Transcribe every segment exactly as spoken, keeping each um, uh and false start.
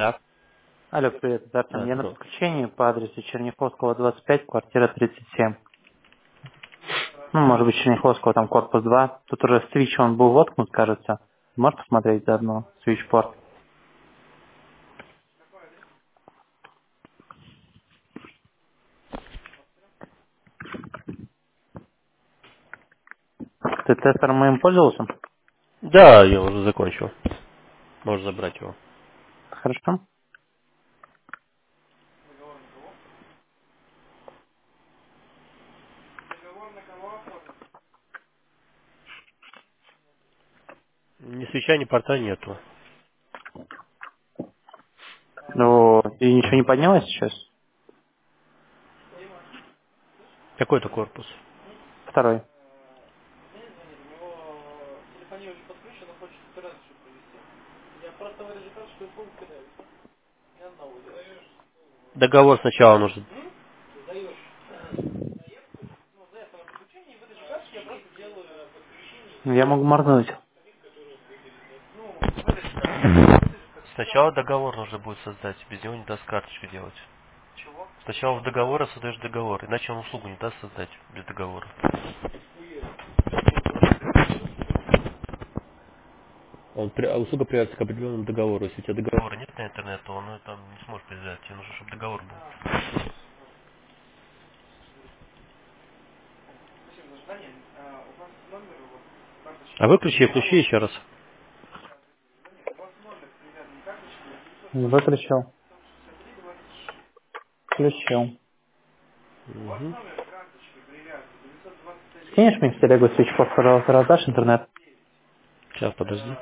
Да. Алло, привет, это Артем. Да, Я на здорово. подключении по адресу Черняховского, двадцать пять, квартира тридцать семь. Ну, может быть, Черняховского, там корпус два. Тут уже свич, он был воткнут, кажется. Можешь посмотреть заодно свич-порт? Ты тестером моим пользовался? Да, я уже закончил. Можешь забрать его. Хорошо. Ни свеча, ни порта нету. Ну, и ничего не поднялось сейчас? Какой-то корпус. Второй. Договор сначала нужен. Я могу моргнуть. Сначала договор нужно будет создать. Без него не даст карточку делать. Сначала в договоре создаешь договор, иначе он услугу не даст создать без договора. Он при- а услуга привязывается к определенному договору. Если у тебя договора нет на интернет, то он там не сможет привязать. Тебе нужно, чтобы договор был. А выключи и включи еще раз. Выключил. Включил. Угу. Скинешь мне в телегу свич-порт, пожалуйста, раздашь интернет? Сейчас, подожди.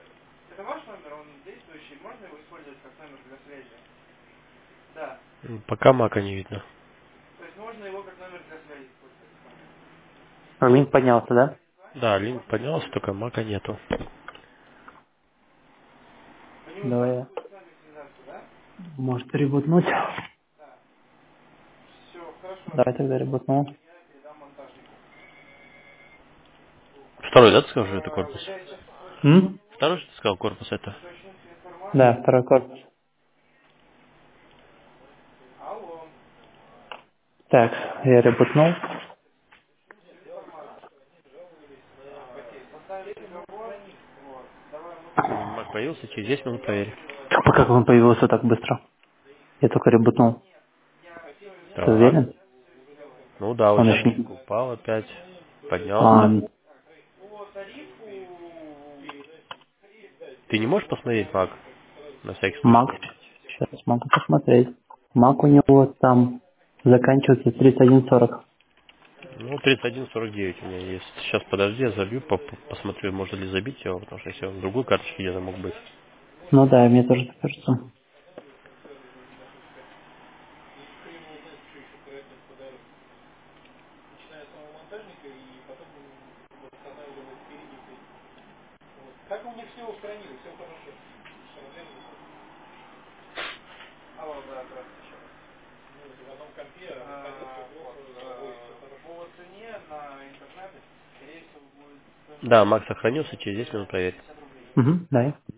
М, Пока мака не видно. Линк поднялся, да? Да, линк поднялся, только мака нету. Давай я. Может ребутнуть? Давай тогда ребутну. Второй, да, ты сказал, что это корпус? М? Второй, что ты сказал, корпус это? Да, второй корпус. Так, я ребутнул. М, Мак появился, через десять минут проверь. Типа, как он появился так быстро? Я только ребутнул. Ты Так. уверен? Ну да, вот Он сейчас еще линк не... упал опять. А, Поднялся. Ты не можешь посмотреть мак? На всякий Мак, случай. сейчас могу посмотреть. Мак у него там заканчивается тридцать один сорок. Ну, тридцать один сорок девять у меня есть. Сейчас подожди, я забью, по- по- посмотрю, можно ли забить его, потому что если он в другой карточке где-то мог быть. Ну да, мне тоже так кажется. Да, мак сохранился, через десять минут проверь. Угу, да.